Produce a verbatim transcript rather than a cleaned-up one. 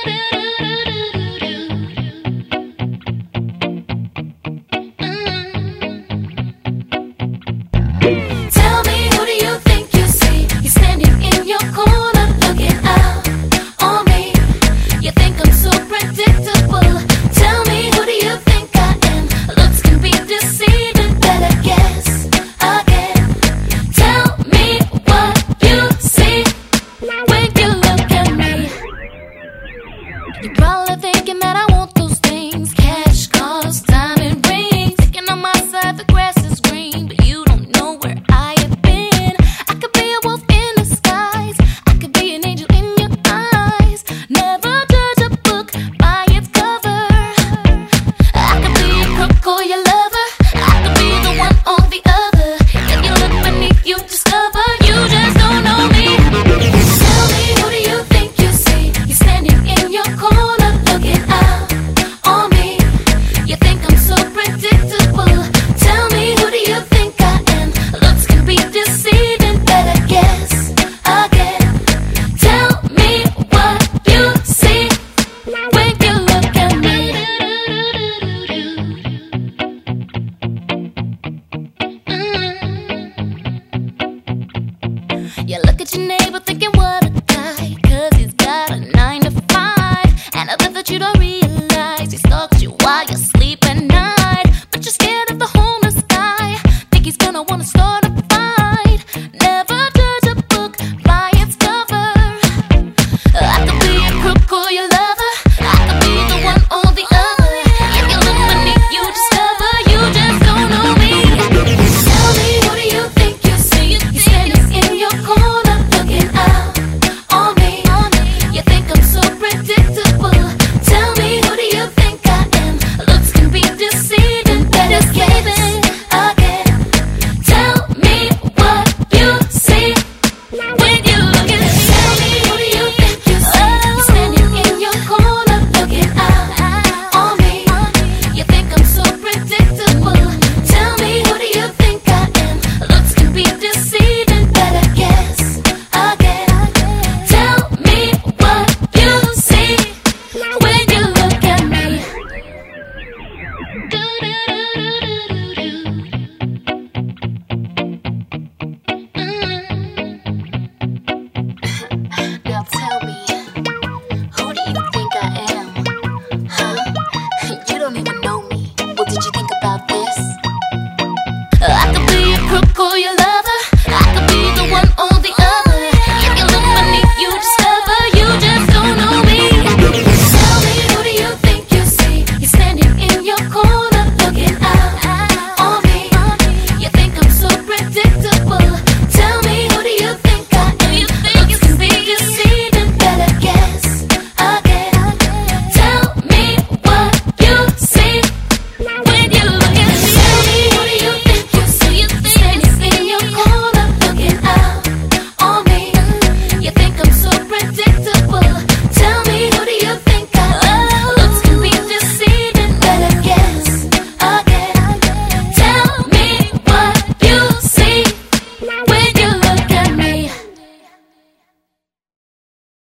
Tell me, who do you think you see? You're standing in your corner looking out on me. You think I'm so predictable. Tell me, who do you think I am? Looks can be deceiving, better guess again. Tell me what you see when you look at me. You're probably thinking that I won't